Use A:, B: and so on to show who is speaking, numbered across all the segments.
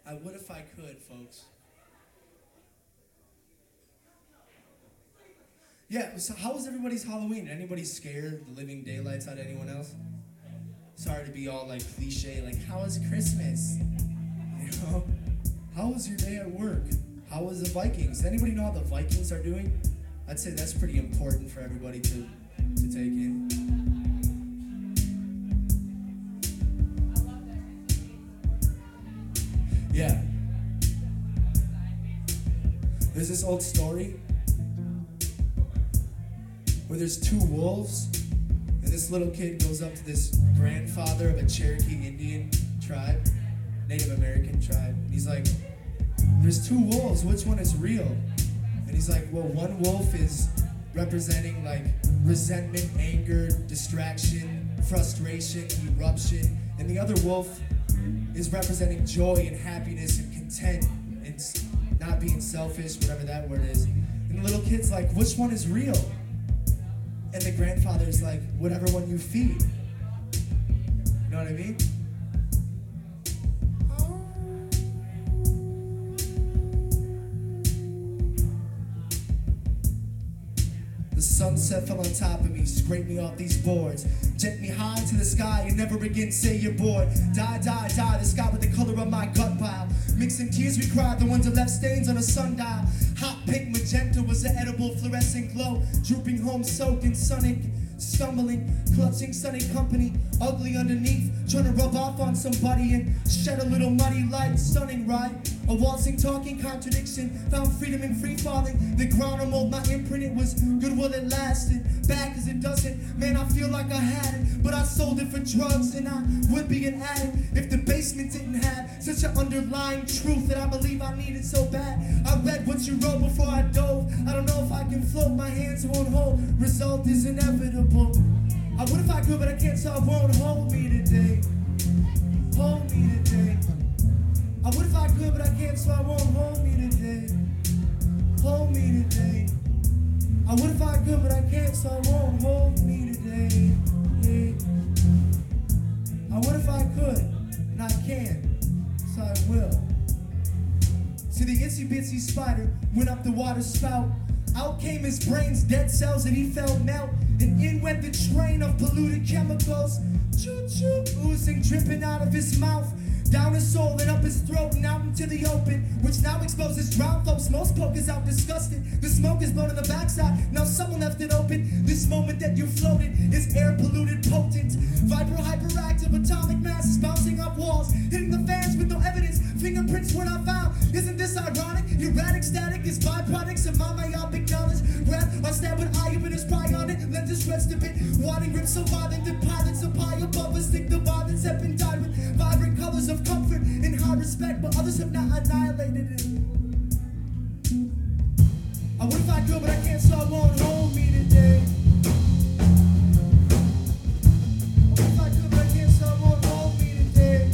A: I would if I could, folks. Yeah, so how was everybody's Halloween? Anybody scared the living daylights out of anyone else? Sorry to be all like cliche, like how was Christmas? You know? How was your day at work? How was the Vikings? Anybody know how the Vikings are doing? I'd say that's pretty important for everybody to take in. Yeah. There's this old story where there's two wolves, and this little kid goes up to this grandfather of a Cherokee Indian tribe, Native American tribe. And he's like, there's two wolves, which one is real? And he's like, well, one wolf is representing like resentment, anger, distraction, frustration, eruption, and the other wolf is representing joy and happiness and content and not being selfish, whatever that word is. And the little kid's like, which one is real? And the grandfather's like, whatever one you feed. You know what I mean? The sunset fell on top of me, scraped me off these boards, jet me high to the sky and never again say you're bored. Die, die, die, the sky with the color of my gut pile. Mixing tears we cried, the ones that left stains on a sundial. Hot pink magenta was the edible fluorescent glow. Drooping home soaked in sunny, stumbling, clutching sunny company. Ugly underneath, trying to rub off on somebody and shed a little muddy light. Stunning, right? A waltzing, talking contradiction. Found freedom in free falling. The ground I mold my imprint, it was good while it lasted. Bad cause it doesn't, man I feel like I had it. But I sold it for drugs and I would be an addict if the basement didn't have such an underlying truth that I believe I needed so bad. I read what you wrote before I dove. I don't know if I can float, my hands won't hold. Result is inevitable. I would if I could, but I can't, so I won't. Hold me today. Hold me today. I would if I could, but I can't, so I won't. Hold me today. Hold me today. I would if I could, but I can't, so I won't. Hold me today. Yeah. I would if I could, and I can't, so I will. See, the itsy bitsy spider went up the water spout. Out came his brain's dead cells and he felt melt. And in went the train of polluted chemicals. Choo-choo, oozing, dripping out of his mouth. Down his soul and up his throat and out into the open, which now exposes drowned folks. Most pokers out disgusted. The smoke is blown in the backside. Now someone left it open. This moment that you floated is air polluted, potent. Vibro hyperactive atomic masses bouncing up walls, hitting the fans with no evidence. Fingerprints were not found. Isn't this ironic? Erratic static is byproducts of my myopic knowledge. Breath, I stab with eye open his pryonic. Lenses rest a bit. Wadding rips so violent that pilots of pie above us think the violence have been dyed with vibrant colors of comfort and high respect, but others have not annihilated it. I would if I could, but I can't, so I won't. Hold me today. I would if I could, but I can't, so I won't. Hold me today.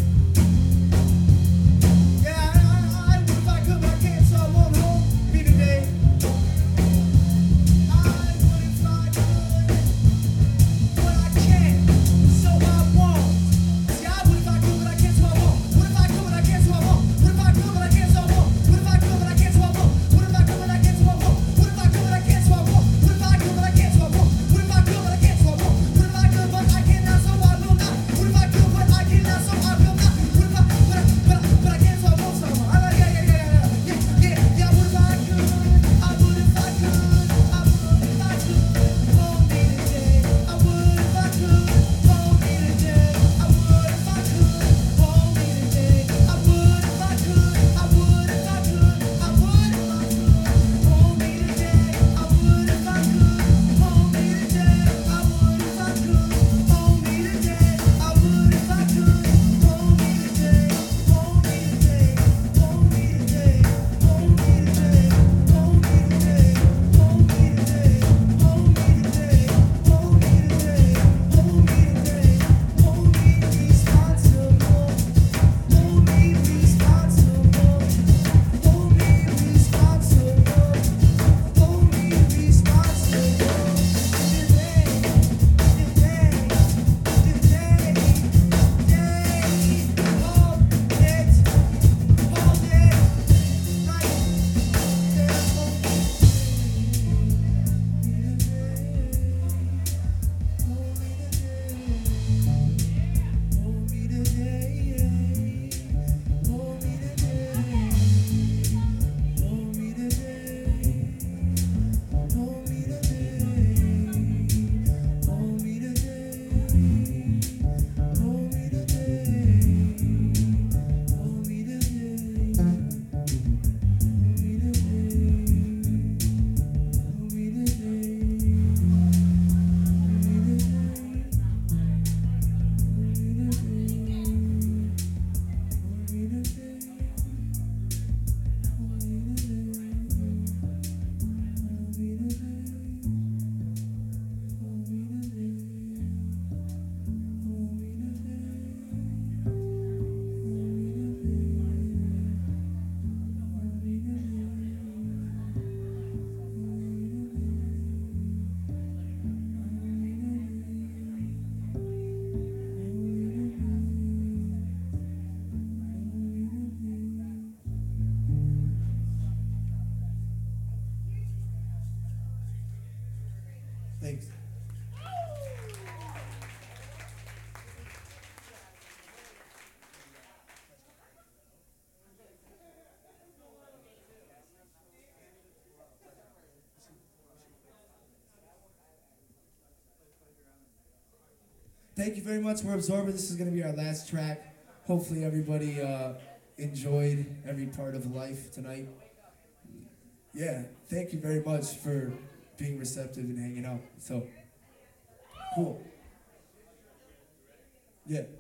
A: Yeah, I would if I could, but I can't, so I won't. Hold me today. I would if I could, but I can't, so I won't. See, I would if I could, but I can't, so I won't. What if I could, but I can't, so I won't? What if I could, but I can't, so I won't? What if I could, but I can't, so I won't? What if I could, but I can't, so I won't? What if I could, but I can't, so I won't? What if I could, but I can't, so I won't? thank you very much. We're Absorber. This is going to be our last track. Hopefully everybody enjoyed every part of life tonight. Yeah, thank you very much for being receptive and hanging out. So, cool. Yeah.